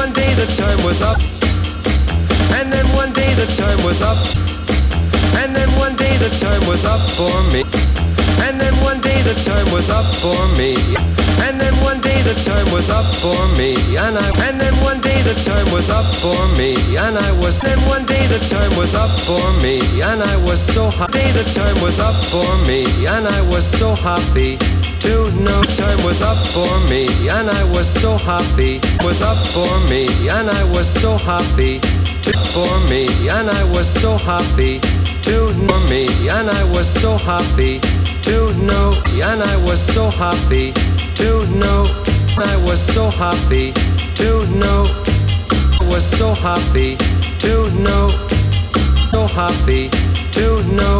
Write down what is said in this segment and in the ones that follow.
one day the time was up. And then one day the time was up. And then one day the time was up for me. And then one day the time was up for me. And then one day the time was up for me. And then one day the time was up for me. And I was. Then one day the time was up for me. And I was so happy. The time was up for me. And I was so happy to know time was up for me. And I was so happy. Was up for me. And I was so happy to for me. And I was so happy to know me. And I was so happy to know. And I was so happy to know. I was so happy to know. I was so happy to know. So happy to know.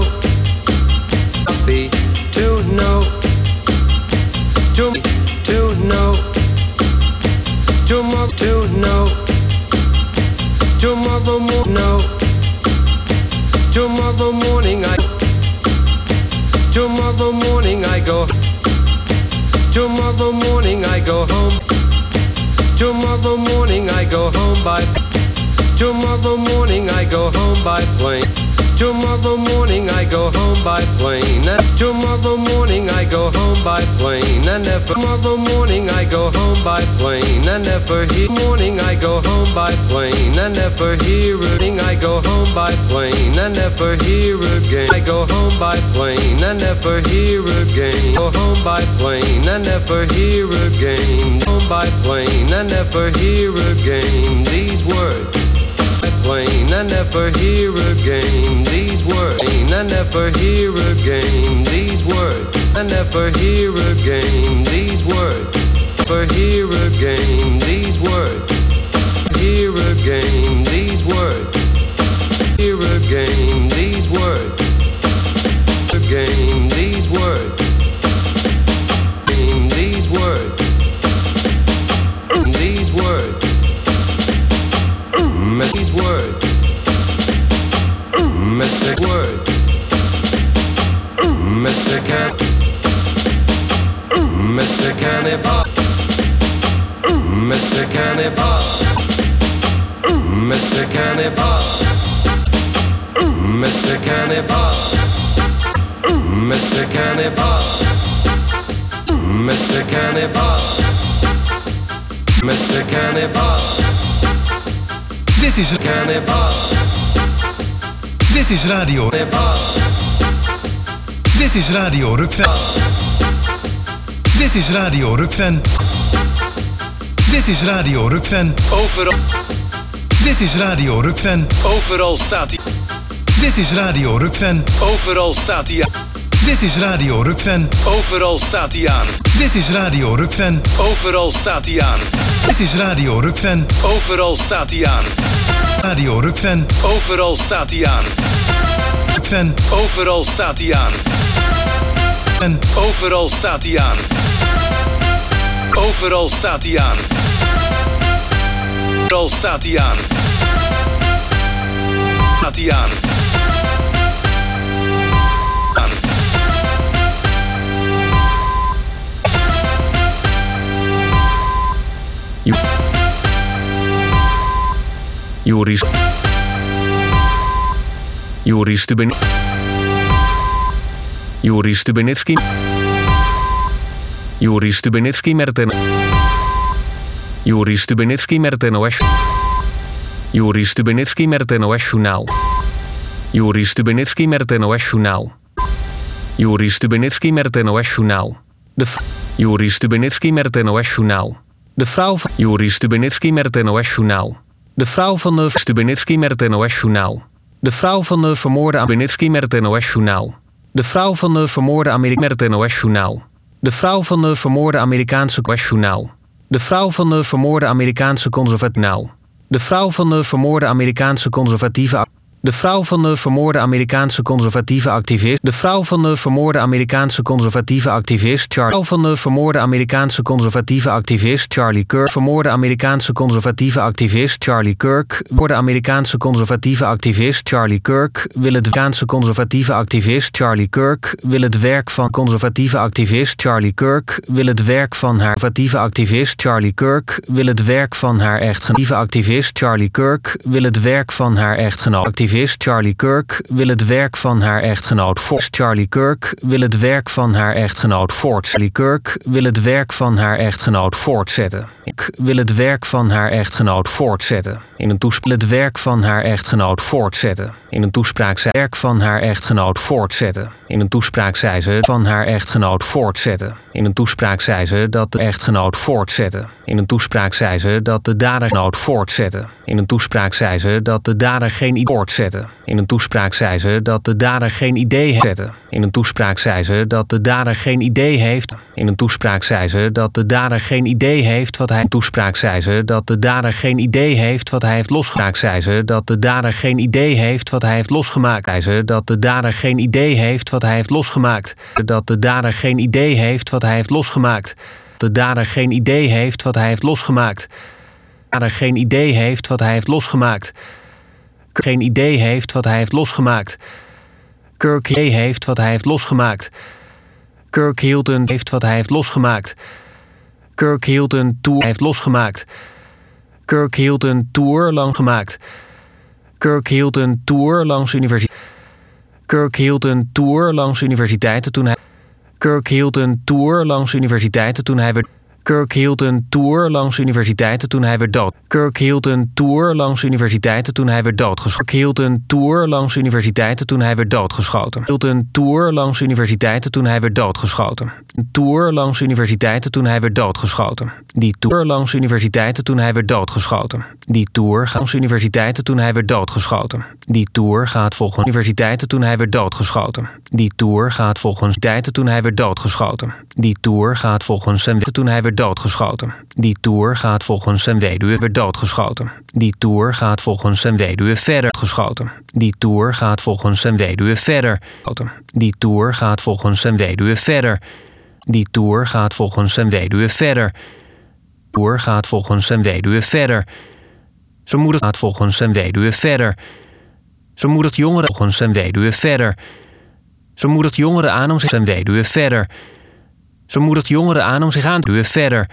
Happy to know. To know. Tomorrow to know. Tomorrow morning no. Tomorrow morning Tomorrow morning I go. Tomorrow morning I go home. Tomorrow morning I go home by. Tomorrow morning I go home by plane. Tomorrow morning I go home by plane. And tomorrow morning I go home by plane. And never. Tomorrow morning I go home by plane. And never hear. Morning I go home by plane. And never hear again. I go home by plane. And never hear again. I go home by plane. And never hear again. Go home by plane. And never hear again. Home by plane. And never hear again. These words. Plane, I never hear again these words. I never hear again these words. I never hear again these words. Never hear again these words. Hear again these words. Hear again these words. Again these words. Again these words. These words. These words, Mr. Word, Mr. Can, Mr. Cannibal, Mr. Cannibal, Mr. Cannibal, Mr. Cannibal, Mr. Cannibal, Mr. Cannibal, Mr. Cannibal. Dit is Carnaval. Dit is Radio. Dit is Radio Rukven. Dit is Radio Rukven. Dit is Radio Rukven. Overal. Dit is Radio Rukven. Overal staat hij. Dit is Radio Rukven. Overal staat hij. Dit is Radio Rukven. Overal staat hij aan. Dit is Radio Rukven. Overal staat hij aan. Dit is Radio Rukven. Overal staat hij aan. Radio Rukven. Overal staat hij aan. Rukven. Overal staat hij aan. En overal staat hij aan. Overal staat hij aan. Overal staat hij aan. Staat hij aan. Joris Stubenitski met een Joris Stubenitski met het NOS. Joris Stubenitski met het NOS Journaal. Joris Stubenitski met het NOS Journaal. Joris Stubenitski met het NOS Journaal. Joris Stubenitski met het NOS Journaal. De vrouw van Joris Stubenitski met het NOS Journaal. De vrouw van de Stubenitski met het NOS Journaal. De vrouw van de vermoorde Stubenitski met het NOS Journaal. De vrouw van de vermoorde Amerikaan met het NOS Journaal. De vrouw van de vermoorde Amerikaanse Journaal. De vrouw van de vermoorde Amerikaanse conservatieve. De vrouw van de vermoorde Amerikaanse conservatieve. De vrouw van de vermoorde Amerikaanse conservatieve activist. De vrouw van de vermoorde Amerikaanse conservatieve activist Charlie. De vrouw van de vermoorde Amerikaanse conservatieve activist Charlie Kirk. Vermoorde Amerikaanse conservatieve activist Charlie Kirk. Vermoorde Amerikaanse conservatieve activist Charlie Kirk wil het Amerikaanse conservatieve activist Charlie Kirk wil het werk van conservatieve activist Charlie Kirk wil het werk van haar conservatieve activist Charlie Kirk wil het werk van haar echtgenoot. Activist Charlie Kirk wil het werk van haar echtgenoot. Activist Charlie Kirk wil het werk van haar echtgenoot voort. Charlie Kirk wil het werk van haar echtgenoot voort. Charlie Kirk wil het werk van haar echtgenoot voortzetten. Ik wil het werk van haar echtgenoot voortzetten. In een toespraak het werk van haar echtgenoot voortzetten. In een toespraak zei werk van haar echtgenoot voortzetten. In een toespraak zei ze van haar echtgenoot voortzetten. In een toespraak zei ze dat de echtgenoot voortzetten. In een toespraak zei ze dat de dadergenoot voortzetten. In een toespraak zei ze dat de dader geen idee voortzetten. In een toespraak zei ze dat de dader geen idee heeft. In een toespraak zei ze dat de dader geen idee heeft. In een toespraak zei ze dat de dader geen idee heeft wat hij. In toespraak zei ze dat de dader geen idee heeft wat hij heeft losgemaakt. Zei ze dat de dader geen idee heeft wat hij heeft losgemaakt. Zei ze dat de dader geen idee heeft wat hij heeft losgemaakt. Dat de dader geen idee heeft wat hij heeft losgemaakt. De dader geen idee heeft wat hij heeft losgemaakt. De dader geen idee heeft wat hij heeft losgemaakt. Geen idee heeft wat hij heeft losgemaakt. Kirk heeft wat hij heeft losgemaakt. Kirk Hilton heeft wat hij heeft losgemaakt. Kirk Hilton Tour heeft losgemaakt. Kirk Hilton Tour lang gemaakt. Kirk Hilton Tour langs universiteit. Kirk Hilton Tour langs universiteiten toen hij. Kirk Hilton Tour langs universiteiten toen hij werd. Kirk Hilton Tour langs universiteiten toen hij werd dood. Kirk Hilton Tour langs universiteiten toen hij werd doodgeschoten. Kirk Hilton Tour langs universiteiten toen hij werd doodgeschoten. Hilton Tour langs universiteiten toen hij werd doodgeschoten. Tour langs universiteiten toen hij werd doodgeschoten. Die tour langs universiteiten toen hij werd doodgeschoten. Die tour gaat langs universiteiten toen hij werd doodgeschoten. Die tour gaat volgens universiteiten toen hij werd doodgeschoten. Die tour gaat volgens tijden toen hij werd doodgeschoten. Die tour gaat volgens zijn weduwe toen hij werd doodgeschoten. Die tour gaat volgens zijn weduwe werd doodgeschoten. Die tour gaat volgens zijn weduwe verder geschoten. Die tour gaat volgens zijn weduwe verder. Die tour gaat volgens zijn weduwe verder. Die tour gaat volgens zijn weduwe verder. Tour gaat volgens zijn weduwe verder. Zijn moeder gaat volgens zijn weduwe verder. Ze moedigt jongeren volgens zijn weduwe verder. Ze moedigt jongeren aan om zich zijn weduwe verder. Ze moedigt jongeren aan om zich aan te duwen verder.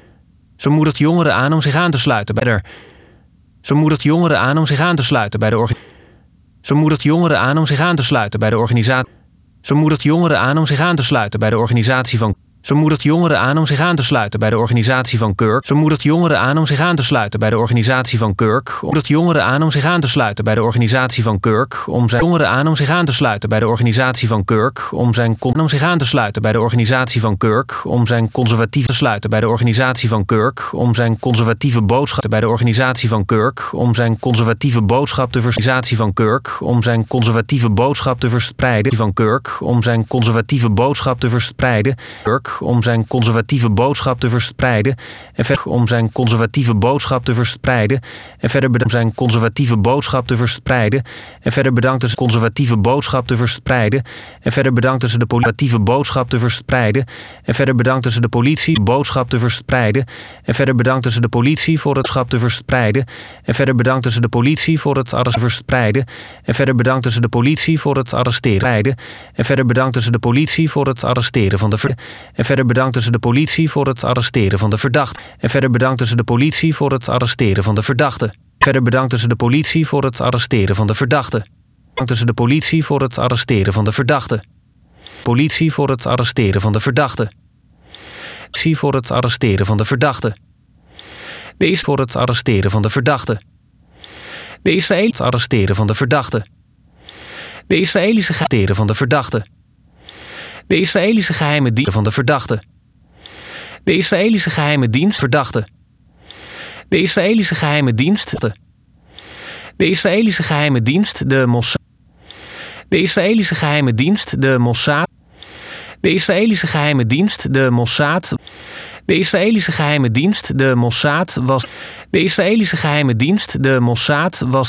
Ze moedigt jongeren aan om zich aan te sluiten bij de. Ze moedigt jongeren aan om zich aan te sluiten bij de organisatie. Ze moedigt jongeren aan om zich aan te sluiten bij de organisatie. Ze moedigt jongeren aan om zich aan te sluiten bij de organisatie van. Ze moedigt jongeren aan om zich aan te sluiten bij de organisatie van Kirk. Ze moedigt jongeren aan om zich aan te sluiten bij de organisatie van Kirk. Moedigt jongeren aan om zich aan te sluiten bij de organisatie van Kirk. Om zijn jongeren aan om zich aan te sluiten bij de organisatie van Kirk. Om zich aan te sluiten bij de organisatie van Kirk. Om zijn conservatieve te sluiten bij de organisatie van Kirk. Om zijn conservatieve boodschap bij de organisatie van Kirk. Om zijn conservatieve boodschap de organisatie van Kirk. Om zijn conservatieve boodschap te verspreiden van Kirk. Om zijn conservatieve boodschap te verspreiden. Kirk. Om zijn conservatieve boodschap te verspreiden en verder om zijn conservatieve boodschap te verspreiden en verder bedankt zijn conservatieve boodschap te verspreiden en verder bedankt ze conservatieve boodschap te verspreiden en verder bedankten ze de politieke boodschap te verspreiden en verder bedankten ze de politie boodschap te verspreiden en verder bedankten ze de politie voor het schap te verspreiden en verder bedankten ze de politie voor het arresteren verspreiden en verder bedankten ze de politie voor het arresteren en verder bedankten ze de politie voor het arresteren van de en verder bedankten ze de politie voor het arresteren van de verdachte. En verder bedankten ze de politie voor het arresteren van de verdachte. Verder bedankten ze de politie voor het arresteren van de verdachte. Bedankten ze de politie voor het arresteren van de verdachte. Politie voor het arresteren van de verdachte. Politie voor het arresteren van de verdachte. De is voor het arresteren van de verdachte. De Israëlische arresteren van de verdachte. De Israëlische arresteren van de verdachte. De Israëlische geheime dienst van de verdachte. De Israëlische geheime dienst verdachte. De Israëlische geheime dienst. De Israëlische geheime dienst de Mossad. De Israëlische geheime dienst de Mossad. De Israëlische geheime dienst de Mossad. De Israëlische geheime dienst de Mossad was. De Israëlische geheime dienst de Mossad was.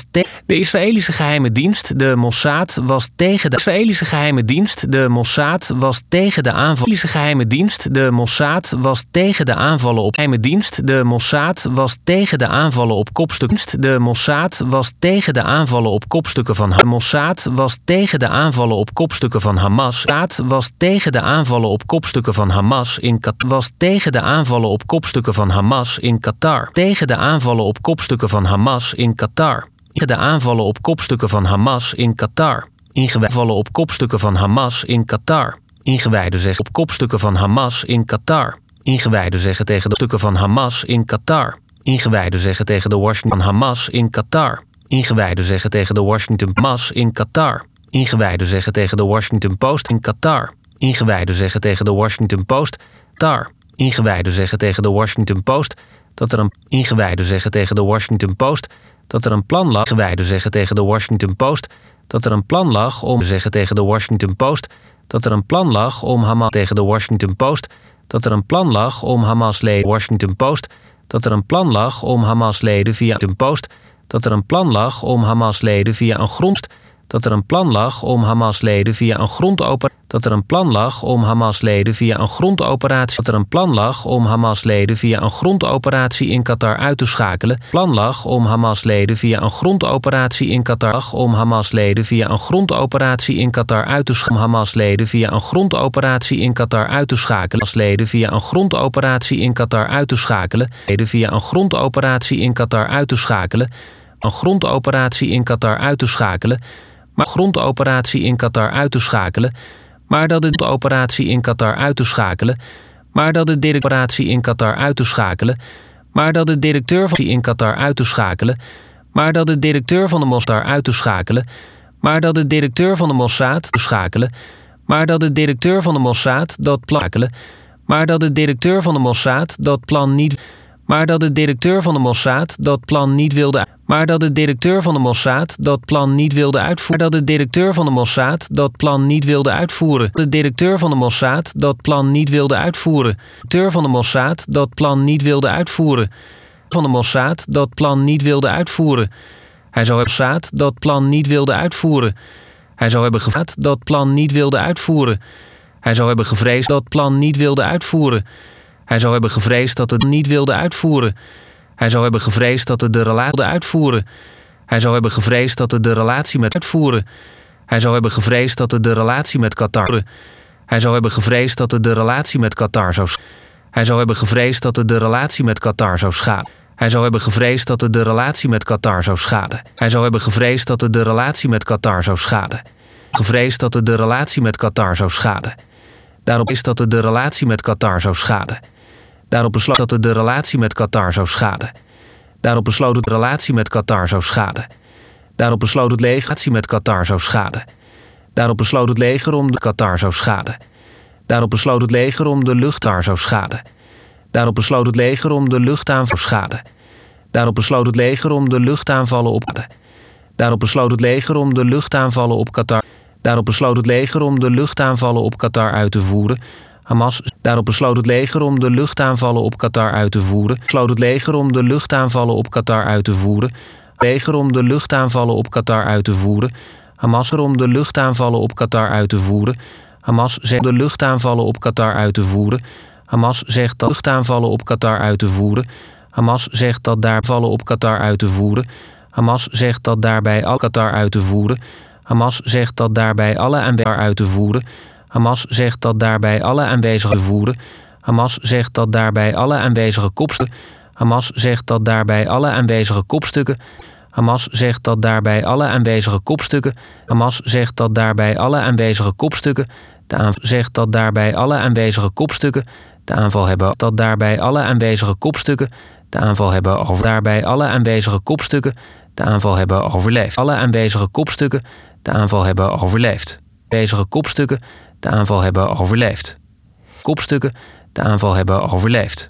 De Israëlische geheime dienst, de Mossad, was tegen de Israëlische geheime dienst, de Mossad, was tegen de aanvallen. De Israëlische geheime dienst, de Mossad, was tegen de aanvallen op geheime dienst, de Mossad, was tegen de aanvallen op kopstukken. De Mossad was tegen de aanvallen op kopstukken van de Mossad was tegen de aanvallen op kopstukken van Hamas. Mossad was tegen de aanvallen op kopstukken van Hamas in Qatar. Was tegen de aanvallen op kopstukken van Hamas in Qatar. Tegen de aanvallen op kopstukken van Hamas in Qatar. De aanvallen op kopstukken van Hamas in Qatar. Ingewijden op kopstukken van Hamas in Qatar. Ingewijden zeggen op kopstukken van Hamas in Qatar. Ingewijden zeggen tegen de stukken van Hamas in Qatar. Ingewijden zeggen tegen de Washington Hamas in Qatar. Ingewijden zeggen tegen de Washington Hamas in Qatar. Ingewijden zeggen tegen de Washington Post in Qatar. Ingewijden zeggen tegen de Washington Post Qatar. Ingewijden zeggen tegen de Washington Post dat er een ingewijden zeggen tegen de Washington Post dat er een plan lag. Ingewijden zeggen tegen de Washington Post dat er een plan lag om zeggen tegen de Washington Post dat er een plan lag om Hamas tegen de Washington Post dat er een plan lag om Hamas-leden Washington Post dat er een plan lag om Hamas-leden via een post dat er een plan lag om Hamas-leden via een grond dat er een plan lag om Hamas-leden via een grondoperatie dat er een plan lag om Hamas-leden via een grondoperatie dat er een plan lag om Hamas-leden via een grondoperatie in Qatar uit te schakelen. Plan lag om Hamas-leden via een grondoperatie in Qatar om Hamas-leden via een grondoperatie in Qatar uit te schakelen. Hamas-leden via een grondoperatie in Qatar uit te schakelen. Hamas-leden via een grondoperatie in Qatar uit te schakelen. Leden via een grondoperatie in Qatar uit te schakelen. Een grondoperatie in Qatar uit te schakelen. Maar grondoperatie in Qatar uit te schakelen. Maar dat de operatie in Qatar uit te schakelen. Maar dat de operatie in Qatar uit te schakelen. Maar dat de directeur van in Qatar uit te schakelen. Maar dat de directeur van de Mossad uit te schakelen. Maar dat de directeur van de Mossad te schakelen. Maar dat de directeur van de Mossad dat plan schakelen. Maar dat de directeur van de Mossad dat plan niet. Maar dat de directeur van de Mossad dat plan niet wilde. Maar dat de directeur van de Mossad dat plan niet wilde uitvoeren. Dat de directeur van de Mossad dat plan niet wilde uitvoeren. De directeur van de Mossad dat plan niet wilde uitvoeren. De directeur van de Mossad dat plan niet wilde uitvoeren. Van de Mossad dat plan niet wilde uitvoeren. Hij zou hebben Mossad dat plan niet wilde uitvoeren. Hij zou hebben gevraagd dat plan niet wilde uitvoeren. Hij zou hebben gevreesd dat plan niet wilde uitvoeren. Hij zou hebben gevreesd dat het niet wilde uitvoeren. Hij zou hebben gevreesd dat het de relatie wilde uitvoeren. Hij zou hebben gevreesd dat het de relatie met uitvoeren. Hij zou hebben gevreesd dat het de relatie met Qatar. Hij zou hebben gevreesd dat het de relatie met Qatar zou. Hij zou hebben gevreesd dat het de relatie met Qatar zou schaden. Hij zou hebben gevreesd dat het de relatie met Qatar zou schaden. Hij zou hebben gevreesd dat het de relatie met Qatar zou schaden. Gevreesd dat het de relatie met Qatar zou schaden. Daarop is dat het de relatie met Qatar zou schaden. Daarop besloot dat het de relatie met Qatar zou schaden. Daarop besloot het de relatie met Qatar zou schaden. Daarop besloot het leger relatie met Qatar zou schaden. Daarop besloot het leger om de Qatar zou schaden. Daarop besloot het leger om de luchtaar zou schaden. Daarop besloot het leger om de luchtaanval schaden. Daarop besloot het leger om de luchtaanvallen op Qatar. Daarop besloot het leger om de luchtaanvallen op Qatar. Daarop besloot het leger om de luchtaanvallen op Qatar uit te voeren. Hamas. Daarop besloot het leger om de luchtaanvallen op Qatar uit te voeren. Besloot het leger om de luchtaanvallen op Qatar uit te voeren. Leger om de luchtaanvallen op Qatar uit te voeren. Hamas om de luchtaanvallen op Qatar uit te voeren. Hamas zegt de luchtaanvallen op Qatar uit te voeren. Hamas zegt dat luchtaanvallen op Qatar uit te voeren. Hamas zegt dat daar vallen op Qatar uit te voeren. Hamas zegt dat daarbij al Qatar uit te voeren. Hamas zegt dat daarbij alle aanwezigen uit te voeren. Hamas zegt dat daarbij alle aanwezigen voeren. Hamas zegt dat daarbij alle aanwezige kopstukken. Hamas zegt dat daarbij alle aanwezige kopstukken. Hamas zegt dat daarbij alle aanwezige kopstukken. Hamas zegt dat daarbij alle aanwezige kopstukken. De aanval zegt dat daarbij alle aanwezige kopstukken. De aanval hebben dat daarbij alle aanwezige kopstukken. De aanval hebben over daarbij alle aanwezige kopstukken. De aanval hebben overleefd. Alle aanwezige kopstukken. De aanval hebben overleefd. Aanwezige kopstukken. De aanval hebben overleefd. Kopstukken. De aanval hebben overleefd.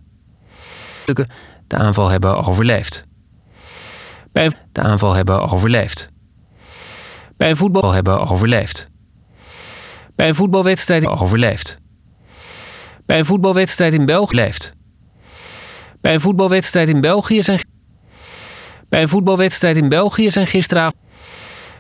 De aanval hebben overleefd. Bij de aanval hebben overleefd. Bij een voetbal hebben overleefd. Bij een voetbalwedstrijd overleefd. Bij een voetbalwedstrijd in België leeft. Bij een voetbalwedstrijd in België zijn. Bij een voetbalwedstrijd in België zijn gisteravond.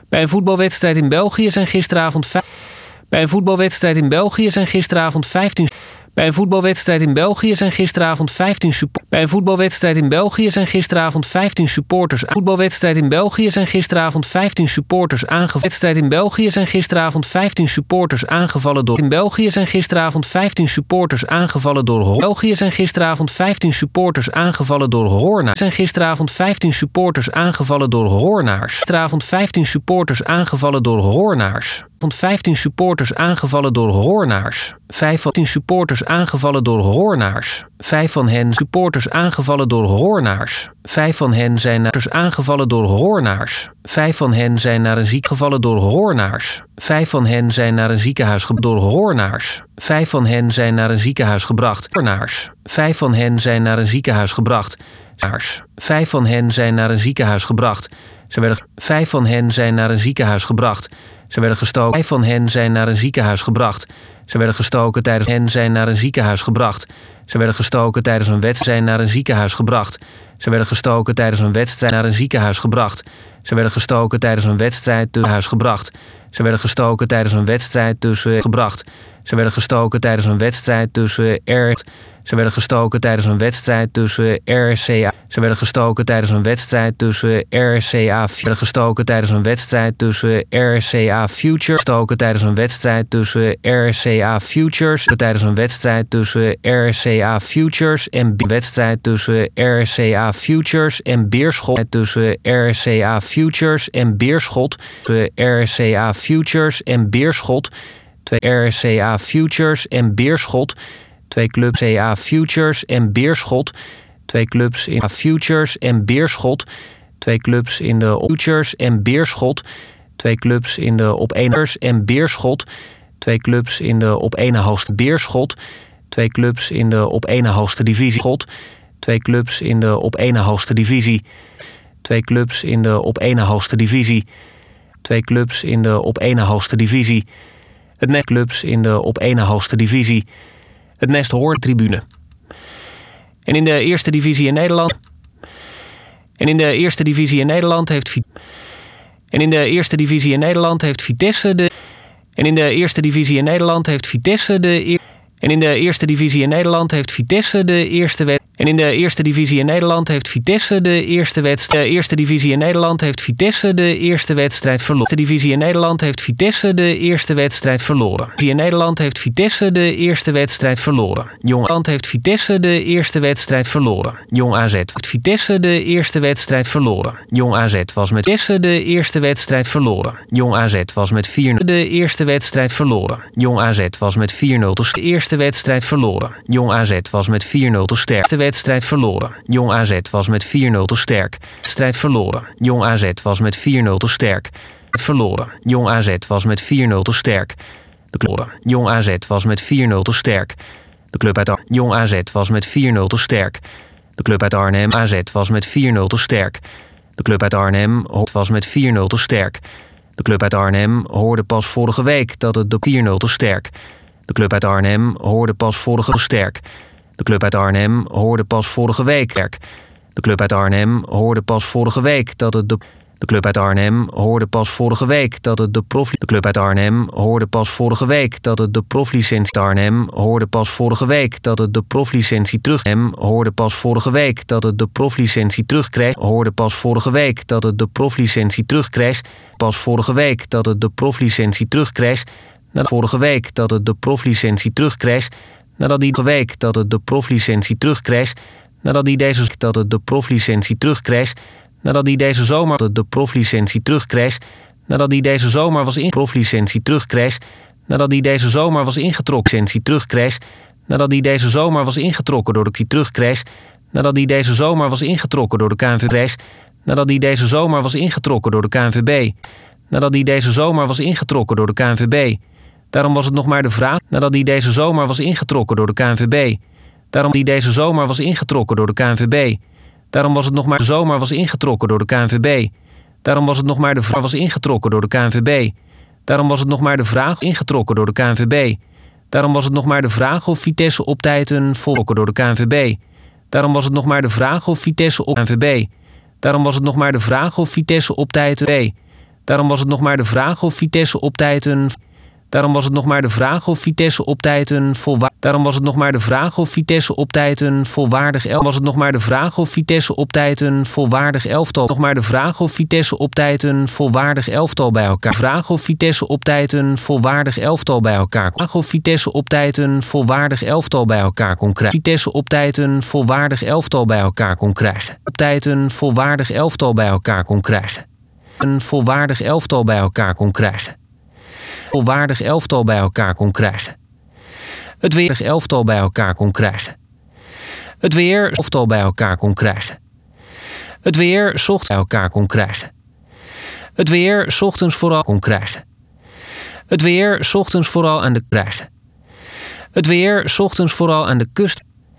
Bij een voetbalwedstrijd in België zijn gisteravond 15 Bij een voetbalwedstrijd in België zijn gisteravond 15 Bij een voetbalwedstrijd in België zijn gisteravond 15 supporters. Bij een voetbalwedstrijd in België zijn gisteravond 15 supporters. Voetbalwedstrijd in België zijn gisteravond 15 supporters aangevallen. Wedstrijd in België zijn gisteravond 15 supporters aangevallen door. In België zijn gisteravond 15 supporters aangevallen door. België zijn gisteravond 15 supporters aangevallen door Hoornaars. Zijn gisteravond 15 supporters aangevallen door Hoornaars. Gisteravond 15 supporters aangevallen door Hoornaars. 15 supporters aangevallen door Hoornaars. 15 supporters aangevallen door Hoornaars. 5 van hen supporters aangevallen door Hoornaars. 5 van hen zijn aangevallen door Hoornaars. 5 van hen zijn naar een ziekengevallen door Hoornaars. 5 van hen zijn naar een ziekenhuis door Hoornaars. 5 van hen zijn naar een ziekenhuis gebracht. Hoornaars. 5 van hen zijn naar een ziekenhuis gebracht. 5 van hen zijn naar een ziekenhuis gebracht. 5 van hen zijn naar een ziekenhuis gebracht. Ze werden gestoken. 5 van hen zijn naar een ziekenhuis gebracht. Ze werden gestoken tijdens hen zijn naar een ziekenhuis gebracht. Ze werden gestoken tijdens een wedstrijd naar een ziekenhuis gebracht. Ze werden gestoken tijdens een wedstrijd naar een ziekenhuis gebracht. Ze werden gestoken tijdens een wedstrijd tussen huis gebracht. Ze werden gestoken tijdens een wedstrijd tussen gebracht. Ze werden gestoken tijdens een wedstrijd tussen Ze werden gestoken tijdens een wedstrijd tussen RCA. Ze werden gestoken tijdens een wedstrijd tussen RCA. Ze werden gestoken tijdens een wedstrijd tussen RCA Futures. Gestoken tijdens een wedstrijd tussen RCA Futures. Tijdens een wedstrijd tussen RCA Futures en wedstrijd tussen RCA Futures en Beerschot. Tussen RCA Futures en Beerschot. Tussen RCA Futures en Beerschot. 2 RCA Futures en Beerschot. 2 clubs CA Futures en Beerschot. 2 clubs in Futures en Beerschot. 2 clubs in de Futures en Beerschot. 2 clubs in de op 1ers en Beerschot. 2 clubs in de op 1 hoogste Beerschot. 2 clubs in de op 1 hoogste divisie. 2 clubs in de op 1 hoogste divisie. 2 clubs in de op 1 hoogste divisie. 2 clubs in de op 1 hoogste divisie. Het net clubs in de op 1 hoogste divisie. Het Nest hoort tribune. En in de eerste divisie in Nederland. En in de eerste divisie in Nederland heeft En in de eerste divisie in Nederland heeft Vitesse de. En in de eerste divisie in Nederland heeft Vitesse de. En in de eerste divisie in Nederland heeft Vitesse de eerste wedstrijd. En in de eerste divisie in Nederland heeft Vitesse de eerste wedstrijd. De eerste divisie in Nederland heeft Vitesse de eerste wedstrijd verloren. De divisie in Nederland heeft Vitesse de eerste wedstrijd verloren. In Nederland heeft Vitesse de eerste wedstrijd verloren. Jong Nederland heeft Vitesse de eerste wedstrijd verloren. Jong AZ heeft Vitesse de eerste wedstrijd verloren. Jong AZ was met Vitesse de eerste wedstrijd verloren. Jong AZ was met 4-0 de eerste wedstrijd verloren. Jong AZ was met 4-0 de eerste wedstrijd verloren. Jong AZ was met 4-0 te sterk. De wedstrijd verloren. Jong AZ was met 4-0 te sterk. Wedstrijd verloren. Jong AZ was met 4-0 te sterk. Verloren. Jong AZ was met 4-0 te sterk. De club. Jong AZ was met 4-0 te sterk. De club uit Jong AZ was met 4-0 te sterk. De club uit Arnhem AZ was met 4-0 te sterk. De club uit Arnhem was met 4-0 te sterk. De club uit Arnhem hoorde pas vorige week dat het de 4-0 te sterk. De club uit Arnhem hoorde pas vorige sterk. De club uit Arnhem hoorde pas vorige week. De club uit Arnhem hoorde pas vorige week dat het de club uit Arnhem hoorde pas vorige week dat het de club uit Arnhem hoorde pas vorige week dat het de proflicentie Arnhem hoorde pas vorige week dat het de proflicentie terug hoorde pas vorige week dat het de proflicentie terugkreeg hoorde pas vorige week dat het de proflicentie terugkreeg pas vorige week dat het de proflicentie terugkreeg vorige week dat het de proflicentie terugkreeg nadat die week dat het de proflicentie terugkreeg nadat die deze dat het de proflicentie terugkreeg nadat hij deze zomer de proflicentie terugkreeg nadat hij deze zomer was in proflicentie terugkreeg nadat hij deze zomer was ingetrokken terugkreeg nadat hij deze zomer was ingetrokken door de terugkreeg nadat hij deze zomer was ingetrokken door de KNVB nadat hij deze zomer was ingetrokken door de KNVB nadat hij deze zomer was ingetrokken door de KNVB. Daarom was het nog maar de vraag nadat hij deze zomer was ingetrokken door de KNVB. Daarom die deze zomer was ingetrokken door de KNVB. Daarom was het nog maar de zomer was ingetrokken door de KNVB. Daarom was het nog maar de vraag was ingetrokken door de KNVB. Daarom was het nog maar de vraag ingetrokken door de KNVB. Daarom was het nog maar de vraag of Vitesse op tijd een voltrokken door de KNVB. Daarom was het nog maar de vraag of Vitesse op KNVB. Daarom was het nog maar de vraag of Vitesse op tijd Daarom was het nog maar de vraag of Vitesse op tijd een volwaardig elftal bij elkaar. Vraag of Vitesse op tijd een volwaardig elftal bij elkaar. Vraag of Vitesse op tijd een volwaardig elftal bij elkaar kon krijgen. Vitesse op tijd een volwaardig elftal bij elkaar kon krijgen. Op tijd een volwaardig elftal bij elkaar kon krijgen. Een volwaardig elftal bij elkaar kon krijgen. Volwaardig elftal bij elkaar kon krijgen. Het weer elftal bij elkaar kon krijgen. Het weer elftal bij elkaar kon krijgen. Het weer zocht bij elkaar kon krijgen. Het weer ochtends vooral kon krijgen. Het weer ochtends vooral aan de krijgen. Het weer ochtends vooral aan de kust.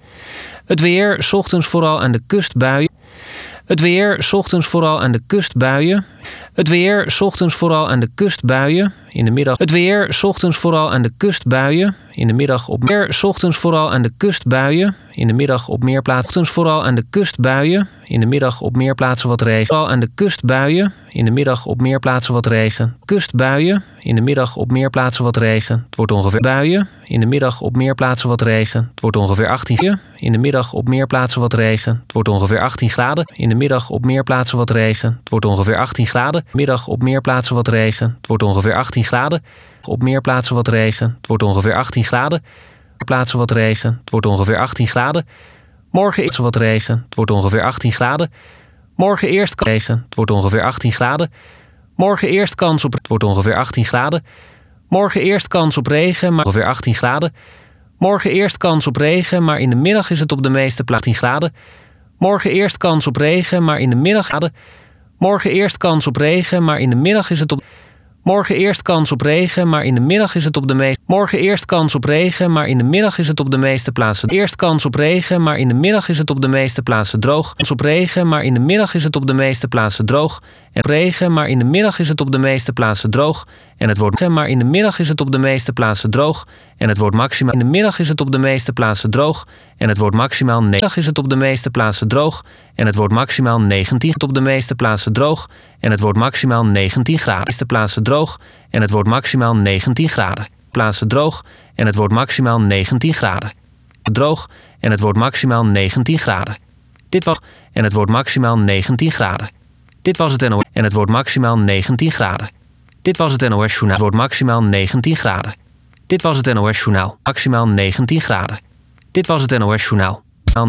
Het weer ochtends vooral aan de kust buien. Het weer ochtends vooral aan de kust buien. Het weer ochtends vooral aan de kust buien. In de middag. Het weer ochtends vooral aan de kust buien. In de middag op meer. Ochtends vooral aan de kust buien. In de middag op meer plaatsen. Ochtends vooral aan de kust buien. In de middag op meer plaatsen wat regen. Vooral aan de kust buien. In de middag op meer plaatsen wat regen. Kustbuien. In de middag op meer plaatsen wat regen. Het wordt ongeveer buien. In de middag op meer plaatsen wat regen. Het wordt ongeveer 18 graden. In de middag op meer plaatsen wat regen. Het wordt ongeveer 18 graden. In de middag op meer plaatsen wat regen. Het wordt ongeveer 18 graden. Middag op meer plaatsen wat regen. Het wordt ongeveer 18 graden. Op meer plaatsen wat regen. Het wordt ongeveer 18 graden. Plaatsen wat regen. Het wordt ongeveer 18 graden. Morgen eerst wat regen. Het wordt ongeveer 18 graden. Morgen eerst regen. Het wordt ongeveer 18 graden. Morgen eerst kans op. Het wordt ongeveer 18 graden. Morgen eerst kans op regen, maar ongeveer 18 graden. Morgen eerst kans op regen, maar in de middag is het op de meeste plaatsen 18 graden. Morgen eerst kans op regen, maar in de middag. Morgen eerst kans op regen, maar in de middag is het op. Morgen eerst kans op regen, maar in de middag is het op de meeste. Morgen eerst kans op regen, maar in de middag is het op de meeste plaatsen. Eerst kans op regen, maar in de middag is het op de meeste plaatsen droog. Kans op regen, maar in de middag is het op de meeste plaatsen droog. En regen, maar in de middag is het op de meeste plaatsen droog. En het wordt maar in de middag is het op de meeste plaatsen droog. En het wordt maximaal in de middag is het op de meeste plaatsen droog. En het wordt maximaal 9 is het op de meeste plaatsen droog. En het wordt maximaal 19 op de meeste plaatsen droog. En het wordt maximaal 19 graden. De meeste plaatsen droog. En het wordt maximaal 19 graden. Plaatsen droog. En het wordt maximaal 19 graden. Droog. En het wordt maximaal 19 graden. Dit was. En het wordt maximaal 19 graden. Dit was het NOS. En het wordt maximaal 19 graden. Dit was het NOS Journaal. Het wordt maximaal 19 graden. Dit was het NOS Journaal. Maximaal 19 graden. Dit was het NOS Journaal.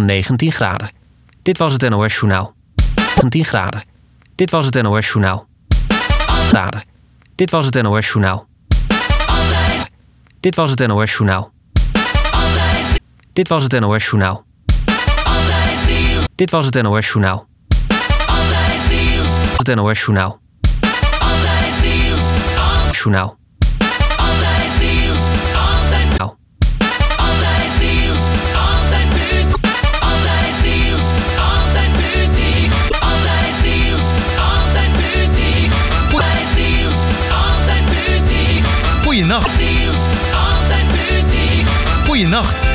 19 graden. Dit was het NOS Journaal. 19 graden. Dit was het NOS Journaal. Graden. Dit was het NOS Journaal. Dit was het NOS Journaal. Dit was het NOS Journaal. Dit was het NOS Journaal. Het NOS Journaal. Journaal. Goeienacht. Goeienacht.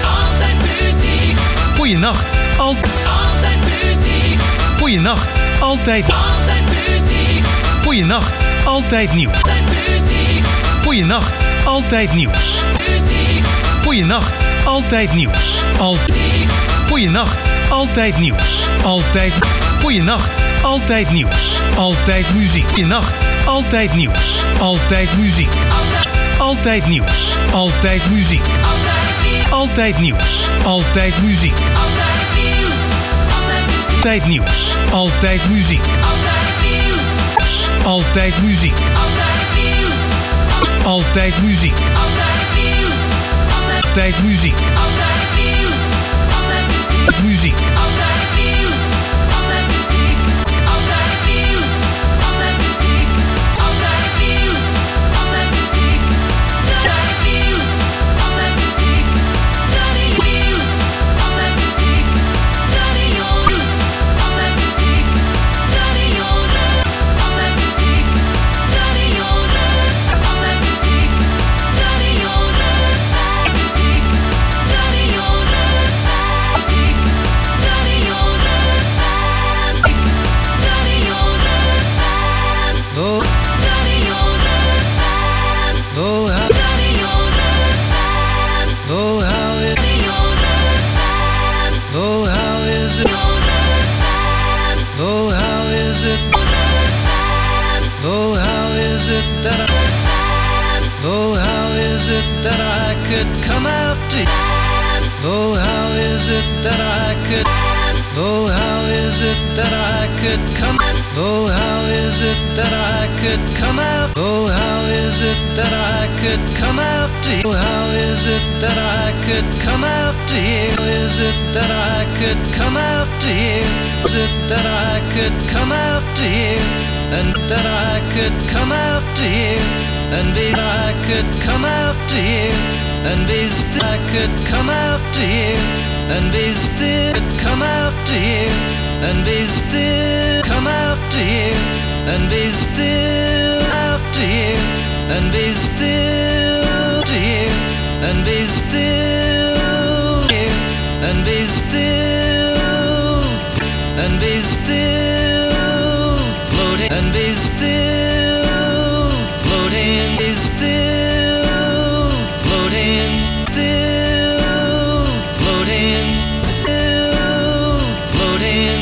Goeienacht. Altijd muziek. Goeienacht. Altijd. Goeienacht. Altijd nieuws. Goeienacht. Altijd nieuws. Goeienacht. Altijd nieuws. Goeienacht. Altijd nieuws. Altijd. Goeienacht. Altijd nieuws. Altijd muziek. Goeienacht. Altijd nieuws. Altijd muziek. Altijd nieuws. Altijd muziek. Altijd nieuws. Altijd muziek. Altijd nieuws. Altijd muziek. Altijd muziek. Altijd muziek. Altijd muziek. Muziek. Radio that I could come out to? Oh, how is it that I could? Oh, how is it that I could come? Oh, how is it that I could come out? Oh, how is it that I could come out to you? Oh, how is it that I could come out to you? Is it that I could come out to you? Is it that I could come out to you? And that I could come out to you? And be I could come out to you? And be still I could come out to you? And be still come out to you? And be still come out to you? And be still out to you? And be still to you? And be still you? And be still? And be still floating? And be still floating? Be still floating? Still floating? Still floating?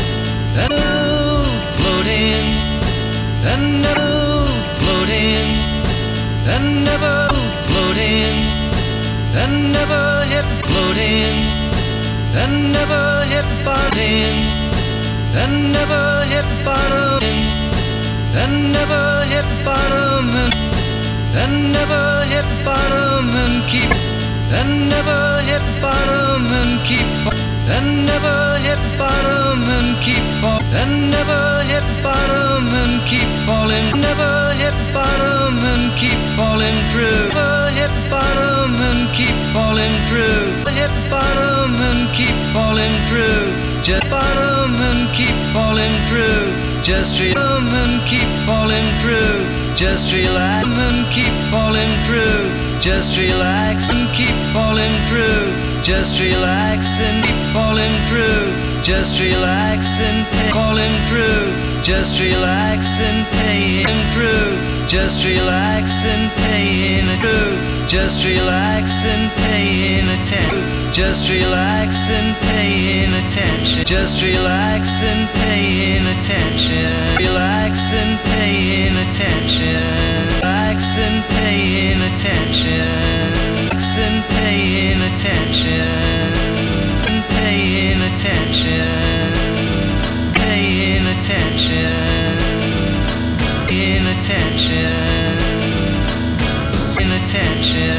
Floating, and never floating, and never floating, and never hit floating, and never hit bottom, and never hit bottom, and never hit bottom, and never hit bottom and keep, and never hit bottom and keep. And never hit bottom and keep fall. And never hit bottom and keep falling. Never hit bottom and keep falling through. Never hit bottom and keep falling through. Hit bottom and keep falling through. Just bottom and keep falling through. Just bottom and keep falling through. Just relax and keep falling through. Just relax and keep falling through. Just relaxed and keep falling through. Just relaxed and falling through. Just relaxed and paying through. Just relaxed and paying through. Just relaxed and paying attention. Just relaxed and paying attention. Just relaxed and paying attention. Relaxed and paying attention. Relaxed and paying attention. Relaxed and paying attention. And paying attention. Paying attention. Paying attention. Paying attention.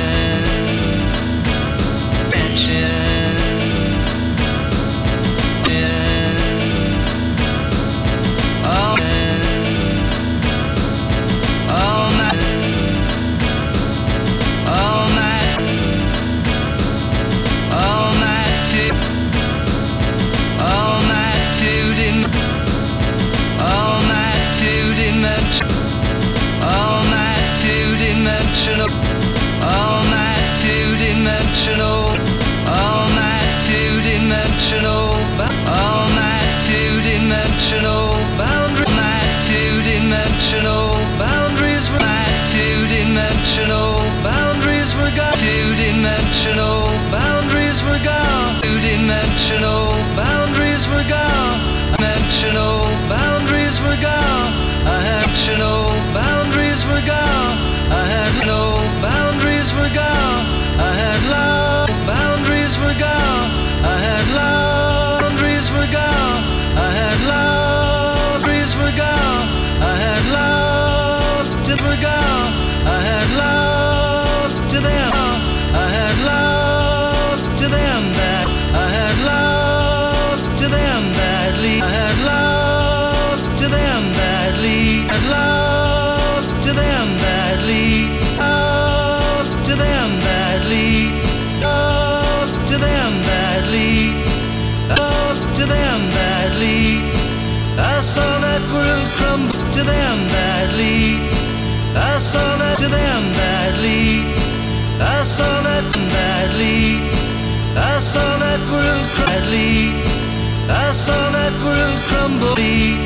Two-dimensional, all night two-dimensional, all night two-dimensional boundary, night two-dimensional boundaries, night two-dimensional boundaries were gone, two-dimensional boundaries were gone, two-dimensional boundaries were gone, dimensional boundaries were gone, dimensional boundaries were gone, I had no boundaries were gone. I had love, boundaries were gone. I had love, boundaries were gone. I had lost, boundaries were gone. I had lost, it were gone. I had lost to them. I had lost to them bad. I had lost to them badly. I had lost to them badly. I had lost to them badly. Lost to them badly. Lost to them badly. Lost to them badly. I saw that world crumble to them badly. I saw that to them badly. I saw that badly. I saw that world badly. I saw that world crumble.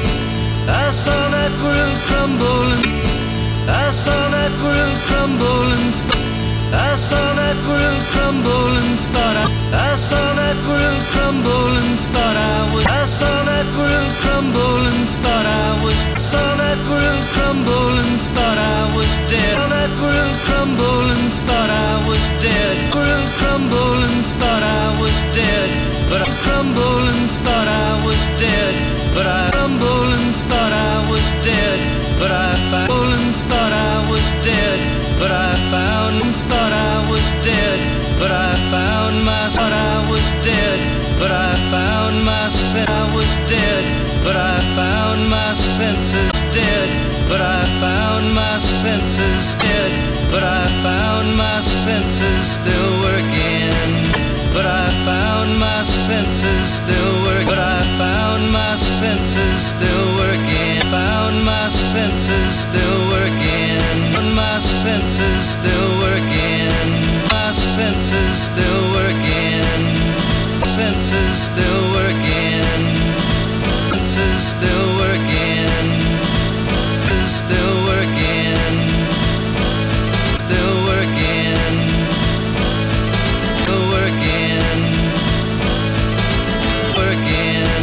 I saw that world crumble. I saw that world crumble. I saw that world crumble and thought I saw that world crumble and thought I was. I saw that world crumble and thought I was. I saw that world crumble and thought I was. was dead. Well, that world crumbled and thought I was dead. World crumbled and thought I was dead. But I crumbled and thought I was dead. But I crumbled and thought I was dead. But I found and thought I was dead. But I found and thought I was dead. But I found my thought I was dead. But I found my sense I was dead. But I found my senses dead. But I found my senses dead. But I found my senses still working. But I found my senses still working. But I found my senses still working. Found my senses still working. Found my senses still working. My senses still working. Senses still working. Senses still working. Still working. Still working. Still working. Working.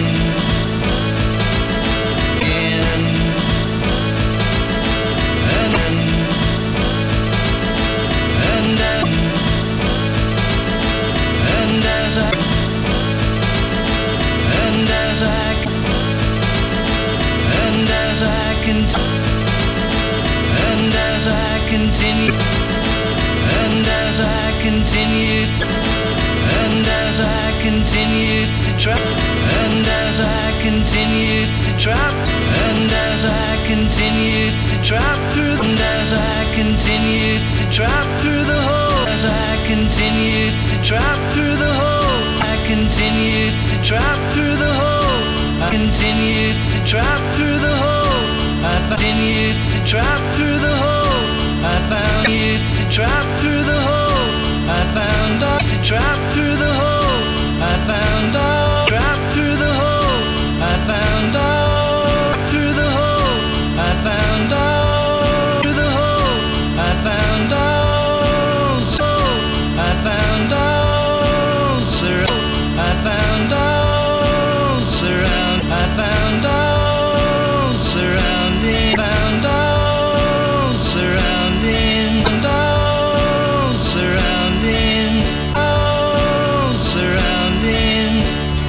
Continue to drop, and as I continue to drop, and as I continue to drop through, and as I continue to drop through the hole, as I continue to drop through the hole, I continue to drop through the hole, I continue to drop through the hole, I continue to drop through the hole, I found you to drop through the hole, I found all to drop through the hole. I found all drop through the hole. I found all through the hole. I found all through the hole. I found all soul. I found all surround. I found all surround. I found all surrounding. Found all surrounding. Found all surrounding. All surrounding.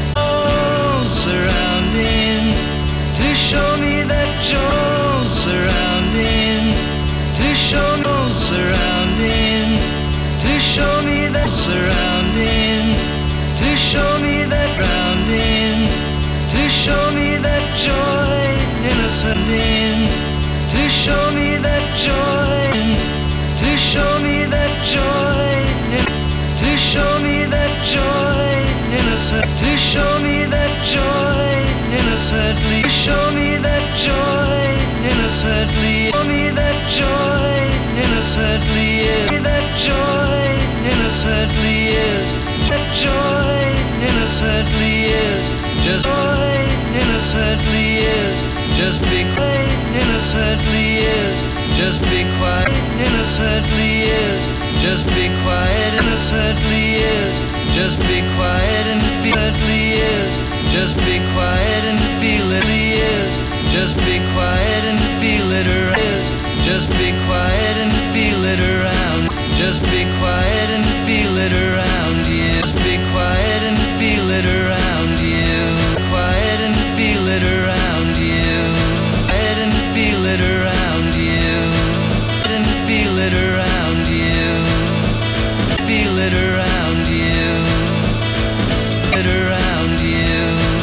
Surrounding, to show me that you're surrounding, to show me surrounding, to show me that surrounding, to show me that rounding, to show me that joy innocent in, to show me that joy, to show me that joy, to show me that joy innocent, to show me that joy innocently, to show me that joy innocently, show me that joy innocently is, that joy innocently is, that joy innocently is, just joy innocently is, just be quiet innocently is, just be quiet innocently is, just be quiet innocently is, just be quiet and feel it is, just be quiet and feel it is, just be quiet and feel it is, just be quiet and feel it around, just be quiet and feel it around you, just be quiet and feel it around you, quiet and feel it around you, quiet and feel it around you, and feel it around you, feel it around you, it around you,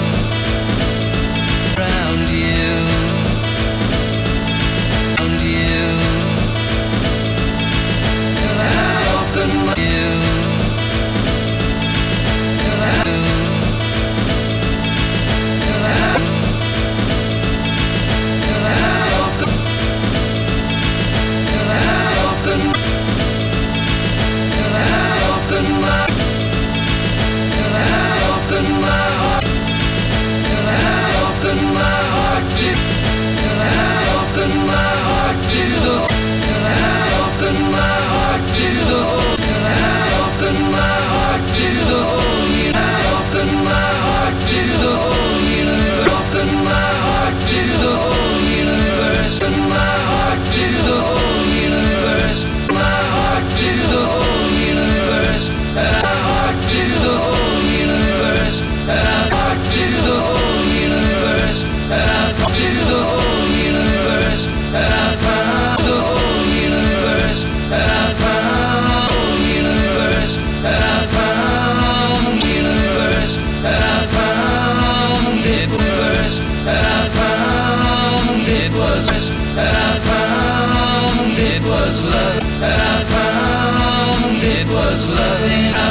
around you, around you, and I open my you. and I found it was rest, and I found it was love, and I found it was loving, I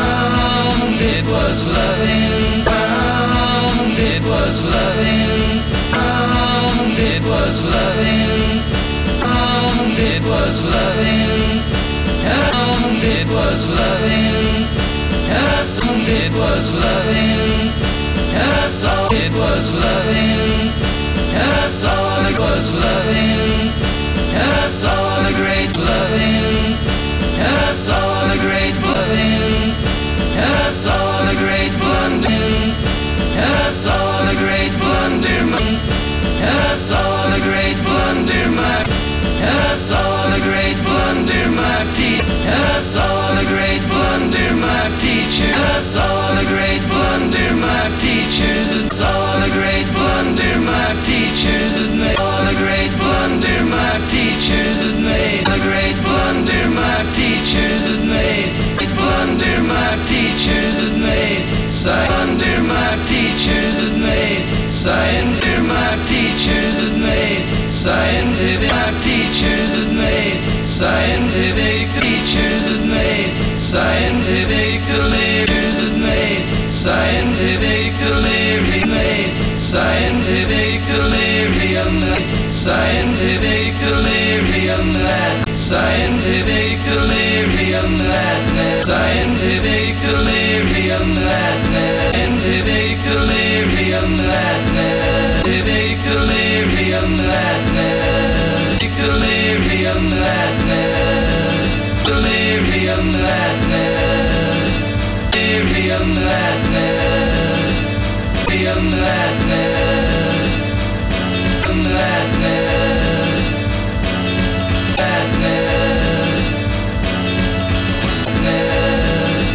found it was loving, found it was loving, found it was loving, found it was loving, and I found it was loving, and I found it was loving, and I saw it was loving, and I saw it was loving, and I saw the great loving, and I saw the great loving, and I saw the great blundering, and I saw the great blunder, and I saw the great blunder, and I saw the great blunder, my teacher, and I saw the great blunder, my teacher, and I saw the great blunder, my teachers, and saw the great blunder, my teachers, and they saw the great blunder, my teachers, and made the great blunder, my teachers, and made the blunder, my teachers, and made blunder, my teachers, and made scientific, my teachers, and made scientific, my teachers, and made scientific teachers, and made scientific deliriums, and made scientific delirium, made scientific delirium, scientific delirium, that scientific delirium, madness, scientific delirium, madness, scientific delirium, madness, scientific delirium, madness, delirium, madness, delirium, madness, delirium, madness, delirium, madness, madness, madness, madness,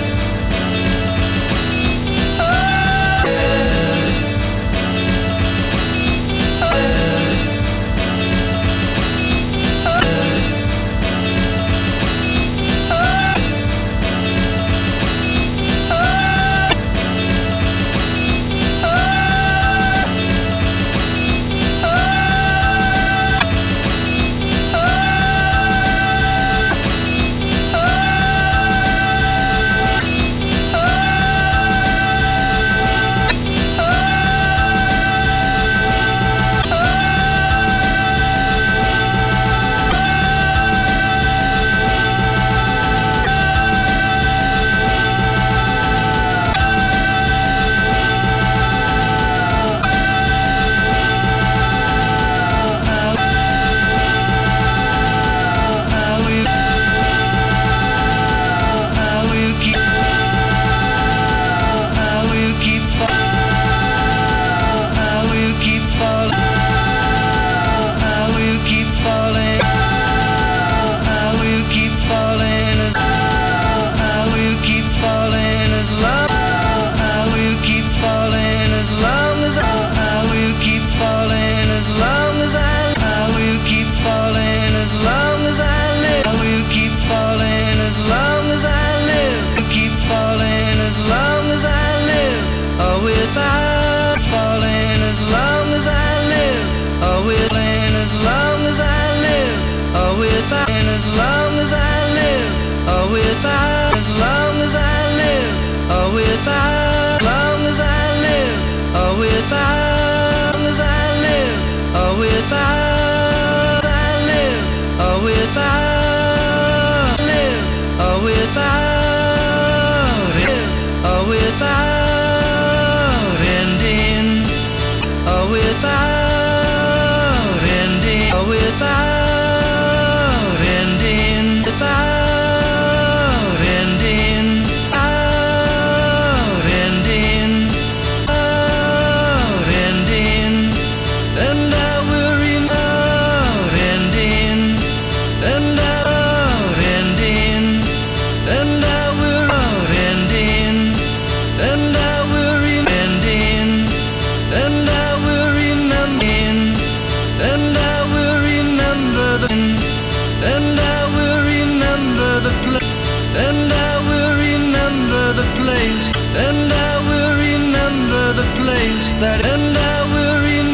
as long as I live, or with power, as long as I live, or with power, as long as I live, or with power, as I live, or with power, as I live, or with power, live, or with power, live, or with power, ending, or with power, ending, or with power. And I will remember the place, and I will remember the place that, and I will remember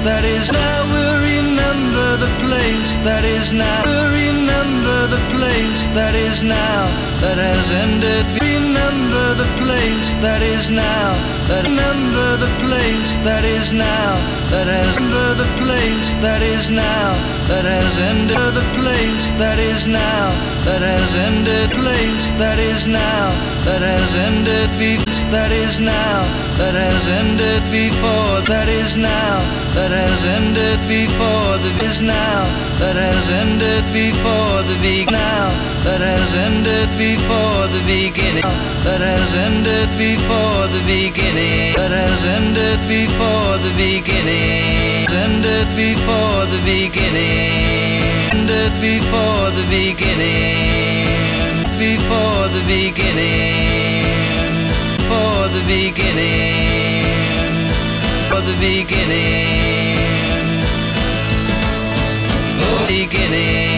that is now. We'll remember the place that is now. We'll remember the place that is now, that has ended. Remember the place that is now. That remember the place that is now, that has. Remember the place that is now, that has ended. The place that is now, that has ended. Place that is now, that has ended. Peace that is now, that has ended before. That is now, that has ended before. The is now, that has ended before the beginning. Now, that has ended before the beginning. That has ended before the beginning. That has ended before the beginning. Ended before the beginning. Ended before the beginning. Before the beginning. For the beginning. For the beginning. For the beginning.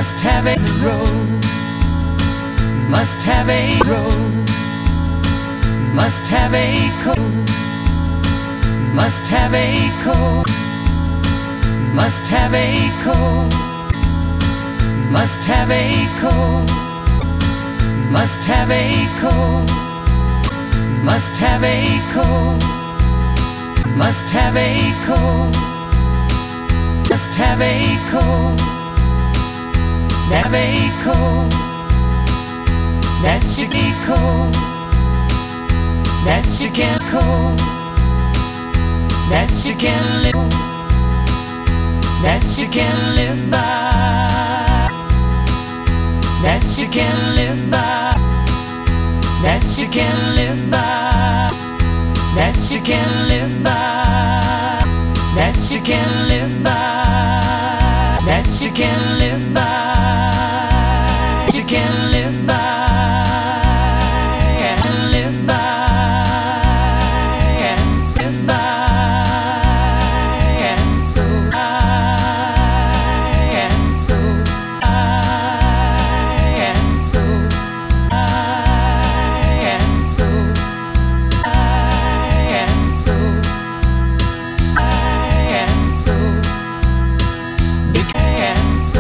Must have a road. Must have a road. Must have a code. Must have a code. Must have a code. Must have a code. Must have a code. Must have a code. Must have a code. Must have a code. Have a code. That you can code. That you can code. That you can live. That you can live by. That you can live by. That you can live by. That you can live by. That you can live by. That you can live by. You can live by. And live by. And live by. And so and so and so and so and so and so and so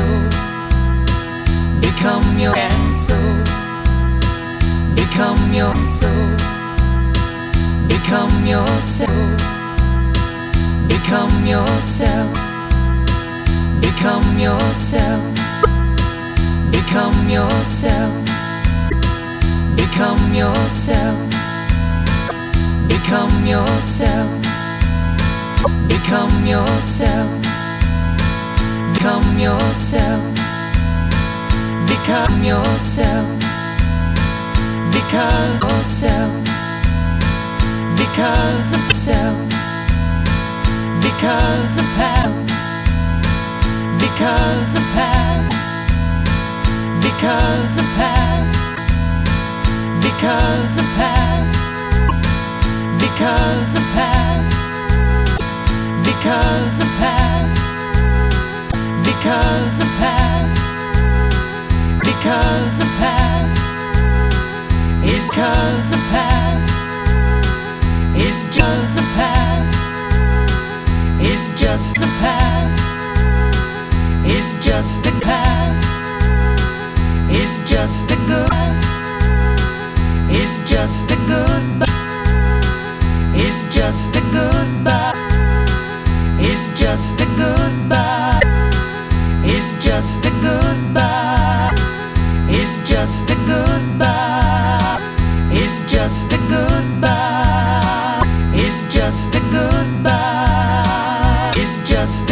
become your and so become your soul. Become yourself. Become yourself. Become yourself. Become yourself. Become yourself. Become yourself. Become yourself. Become yourself. Become yourself. Because yourself. Because the self. Because the past. Because the past. Because the past. Because the past. Because the past. Because the past. Because the past. Because the past is cause the past is just the past is just the past is just a past is just a good past is just a goodbye is just a goodbye is just a goodbye is just a goodbye is just a goodbye is just a goodbye is just a goodbye is just a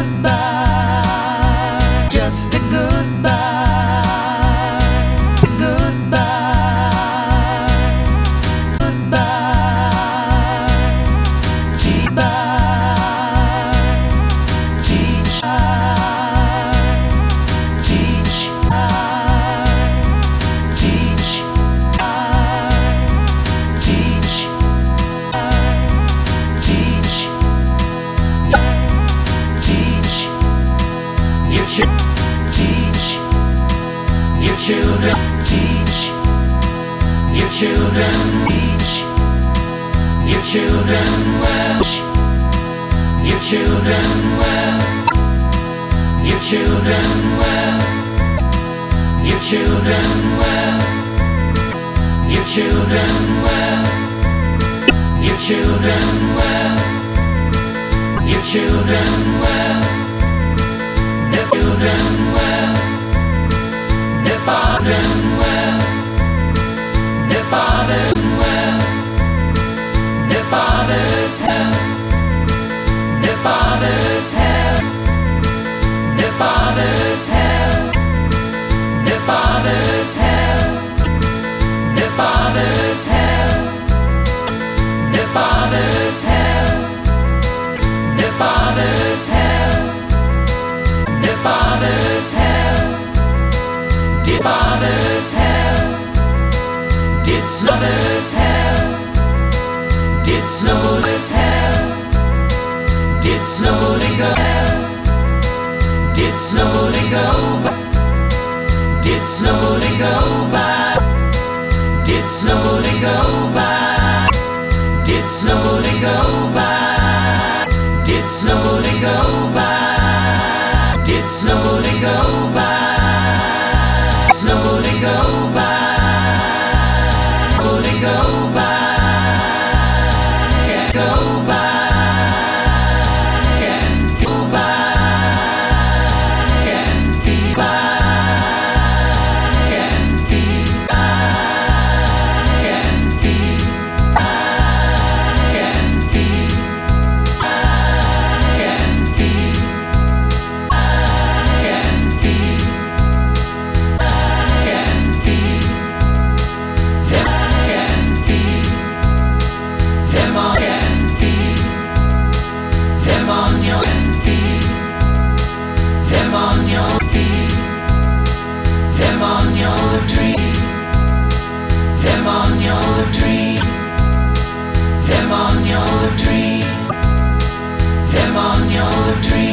goodbye just a goodbye goodbye goodbye teach teach children teach your children teach your children well your children well your children well your children well your children well your children well your children well their children well their father well, their father well, their father's hell, their father's hell, their father's hell, their father's hell, their father's hell, their father's hell, their father's hell, their father's hell. Did father's hell, did slaughter's hell, did slowly's hell, did slowly go hell.